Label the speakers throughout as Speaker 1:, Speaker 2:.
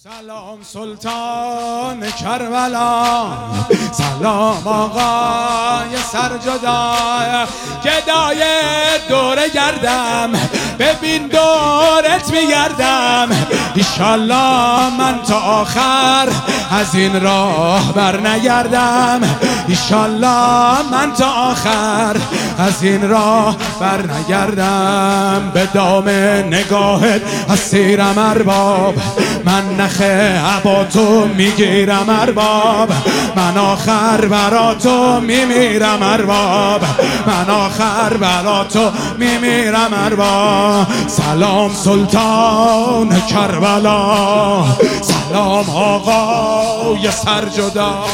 Speaker 1: سلام سلطان کربلا، سلام آقای سرجدا، گدای دوره گردم، ببین دورت میگردم. ایشالله من تا آخر از این راه بر نگردم، ایشالله من تا آخر از این راه بر نگردم. به دام نگاهت اسیرم ارباب، من نخه عباتو میگیرم ارباب، من آخر برا تو میمیرم ارباب، من آخر برا تو میمیرم ارباب. سلام سلطان کربلا، سلام آقای سرجدا.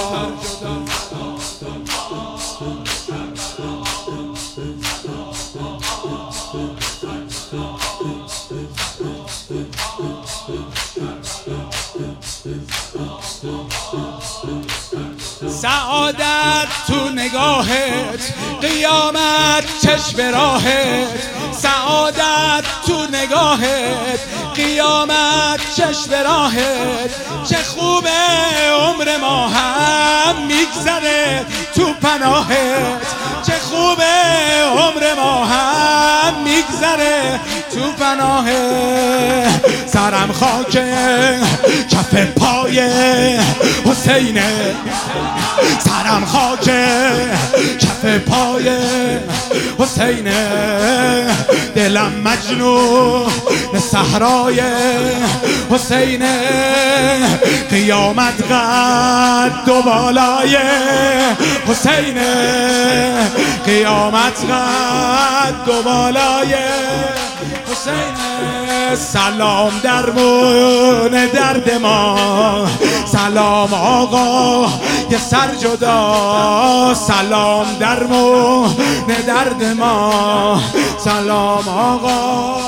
Speaker 1: سعادت تو نگاهت، قیامت چشم راهت، سعادت تو نگاهت، قیامت چشم راهت. چه خوبه عمر ما هم میگذره تو پناهت، چه خوبه عمر ما هم میگذره تو پناهت. سرم خاک کف پای حسینه، سرم خاک کف پای حسینه، دلم مجنون صحرای حسینه. قیامت قد و بالای حسینه، قیامت قد و بالای حسینه. سلام درمون درد ما، سلام آقا یه سرجدا، سلام درمون درد ما، سلام آقا.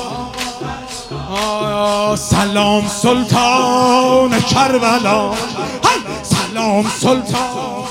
Speaker 1: سلام سلطان کربلا، سلام سلطان